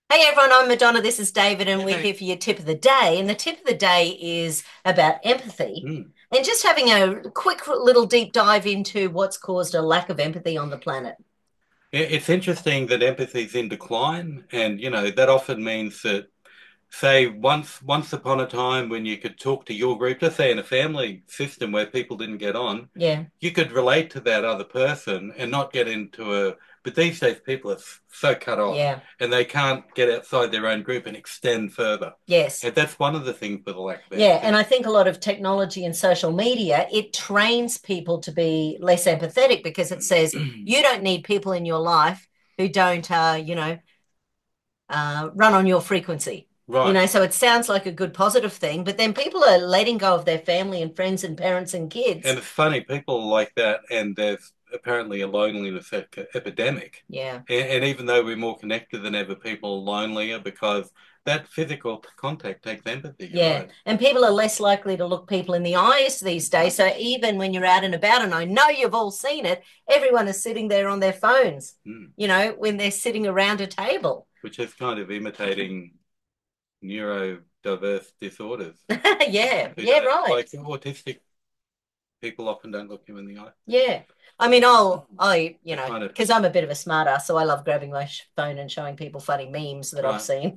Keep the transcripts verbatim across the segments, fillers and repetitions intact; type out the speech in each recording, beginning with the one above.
Hey everyone, I'm Madonna. This is David, and we're Hey. here for your tip of the day. And the tip of the day is about empathy Mm. and just having a quick little deep dive into what's caused a lack of empathy on the planet. It- It's interesting that empathy's in decline, and you know that often means that, say, once once upon a time when you could talk to your group, just say in a family system where people didn't get on, Yeah, you could relate to that other person and not get into a. But these days, people are so cut off, yeah, and they can't get outside their own group and extend further. yes. And that's one of the things with the lack of Yeah, and empathy. I think a lot of technology and social media, it trains people to be less empathetic because it says you don't need people in your life who don't, uh, you know, uh, run on your frequency. You Right. know, so it sounds like a good positive thing, but then people are letting go of their family and friends and parents and kids. And it's funny, people like that, and there's apparently a loneliness ep- epidemic. Yeah, And, and even though we're more connected than ever, people are lonelier because that physical contact takes empathy. You're yeah. right. And people are less likely to look people in the eyes these days. So even when you're out and about, and I know you've all seen it, everyone is sitting there on their phones, Mm. you know, when they're sitting around a table. Which is kind of imitating neurodiverse disorders. Yeah, Who yeah, don't, right. like autistic people often don't look you in the eye. Yeah. I mean, I'll, I, you They know, kind of, because I'm a bit of a smart ass, so I love grabbing my phone and showing people funny memes that I've right. seen.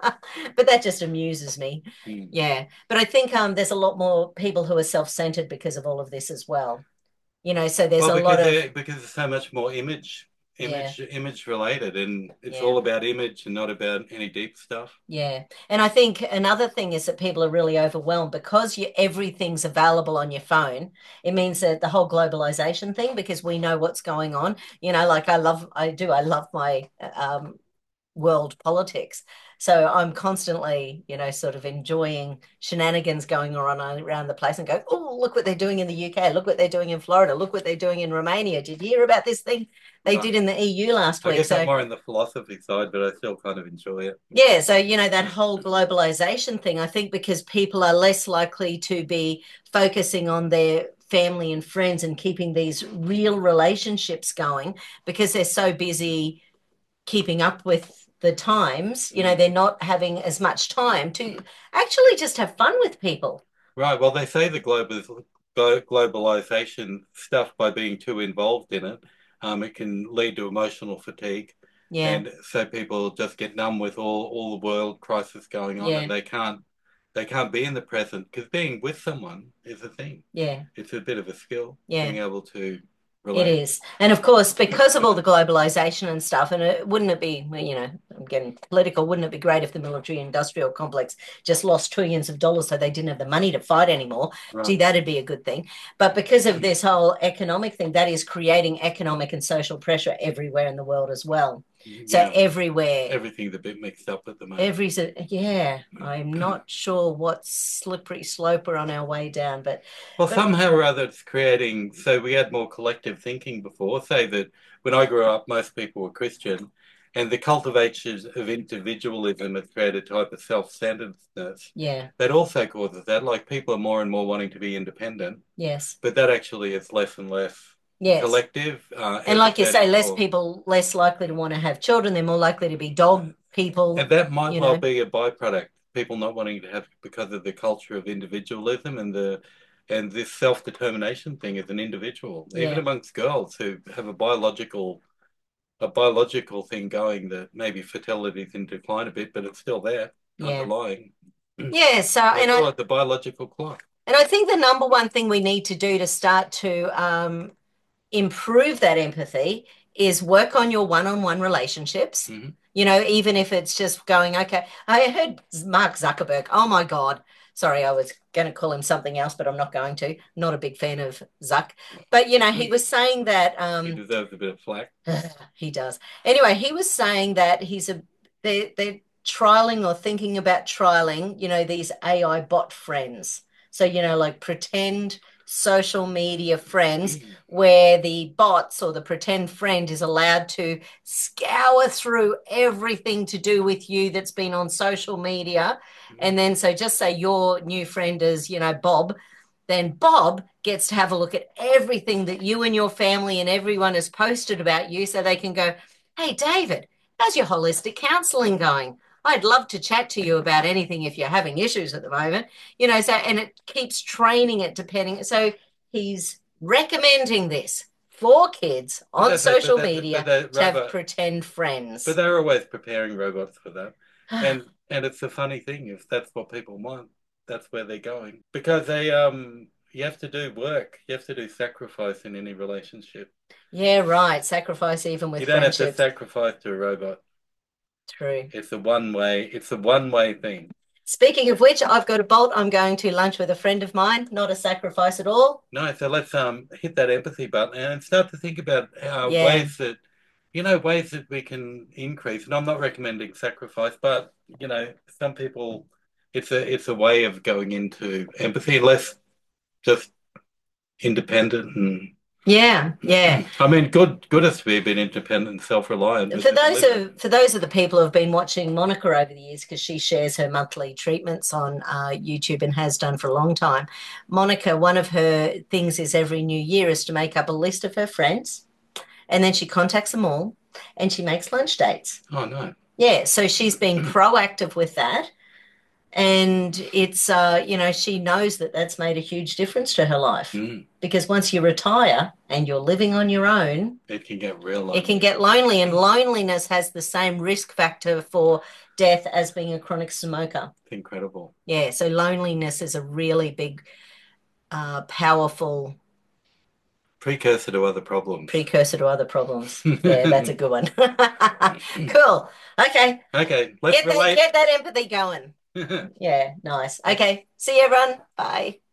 But that just amuses me. Mm. Yeah. But I think um, there's a lot more people who are self-centered because of all of this as well. You know, so there's Well, a lot because of, they because it's so much more image, yeah, image, image related, and it's yeah. all about image and not about any deep stuff. Yeah. And I think another thing is that people are really overwhelmed because you, everything's available on your phone. It means that the whole globalization thing, because we know what's going on, you know, like I love, I do, I love my um, world politics. So I'm constantly, you know, sort of enjoying shenanigans going on around the place and go, oh, look what they're doing in the U K. Look what they're doing in Florida. Look what they're doing in Romania. Did you hear about this thing they Right. did in the E U last I week? guess I'm So more in the philosophy side, but I still kind of enjoy it. yeah, so you know that whole globalization thing, I think because people are less likely to be focusing on their family and friends and keeping these real relationships going because they're so busy keeping up with the times, you know, Mm. they're not having as much time to actually just have fun with people. Right. Well, they say the global glo- globalization stuff by being too involved in it, um, it can lead to emotional fatigue, Yeah, and so people just get numb with all all the world crisis going on, yeah, and they can't they can't be in the present because being with someone is a thing. yeah, It's a bit of a skill, yeah. being able to It relate. is. And of course, because of all the globalization and stuff, and it, wouldn't it be, well, you know, I'm getting political, wouldn't it be great if the military industrial complex just lost trillions of dollars so they didn't have the money to fight anymore? Gee, Right. that'd be a good thing. But because of this whole economic thing, that is creating economic and social pressure everywhere in the world as well. So Yeah. everywhere, Everything's a bit mixed up at the moment. every, yeah, I'm not sure what slippery slope we're on our way down, but, Well, but somehow or other, it's creating. So we had more collective thinking before. Say that when I grew up, most people were Christian, and the cultivation of individualism has created a type of self-centeredness yeah, that also causes that. Like people are more and more wanting to be independent, yes, but that actually is less and less yes. collective, uh, And like you say, empathetic, less or people, less likely to want to have children. They're more likely to be dog and people, that might you well know. be a byproduct. People not wanting to have because of the culture of individualism and the and this self-determination thing as an individual, even Yeah, amongst girls who have a biological a biological thing going that maybe fertility's in decline a bit, but it's still there yeah. underlying. Yeah, so They and I call it the biological clock. and I think the number one thing we need to do to start to um, improve that empathy is work on your one-on-one relationships. Mm-hmm. You know, even if it's just going, okay. I heard Mark Zuckerberg. Oh my God. Sorry, I was going to call him something else, but I'm not going to. Not a big fan of Zuck. But, you know, he was saying that He um, deserves a bit of flack. he does. Anyway, he was saying that he's a they they're trialing or thinking about trialing, you know, these A I bot friends. So, you know, like pretend social media friends where the bots or the pretend friend is allowed to scour through everything to do with you that's been on social media. And then so just say your new friend is, you know, Bob, then Bob gets to have a look at everything that you and your family and everyone has posted about you so they can go, hey, David, how's your holistic counseling going? I'd love to chat to you about anything if you're having issues at the moment. You know, so and it keeps training it depending. So he's recommending this for kids But on that, but, but social that, but media that to have robot, pretend but friends. they're always preparing robots for that. And and it's a funny thing if that's what people want, that's where they're going because they um you have to do work, you have to do sacrifice in any relationship. Yeah, right. Sacrifice even You with don't have to friendships. sacrifice to a robot. True. It's a one way. It's a one way thing. Speaking of which, I've got a bolt. I'm going to lunch with a friend of mine. Not a sacrifice at all. No, so let's um hit that empathy button and start to think about uh, Yeah. ways that you know ways that we can increase. And I'm not recommending sacrifice, but you know some people it's a it's a way of going into empathy, less just independent and Yeah, yeah. I mean good good us to be a bit independent and self-reliant For without those limit. of for those of the people who have been watching Monica over the years, because she shares her monthly treatments on uh, YouTube and has done for a long time. Monica, one of her things is every new year is to make up a list of her friends, and then she contacts them all, and she makes lunch dates. Oh no. Yeah, so she's being proactive with that, and it's uh, you know, she knows that that's made a huge difference to her life Mm, because once you retire and you're living on your own, it can get real it can lonely. get lonely, and loneliness has the same risk factor for death as being a chronic smoker. It's incredible. Yeah, so loneliness is a really big, uh, powerful Precursor to other problems. precursor to other problems. Yeah, that's a good one. Cool. Okay, Okay, let's get that relate. get that empathy going. Yeah, nice. Okay, see you, everyone. Bye.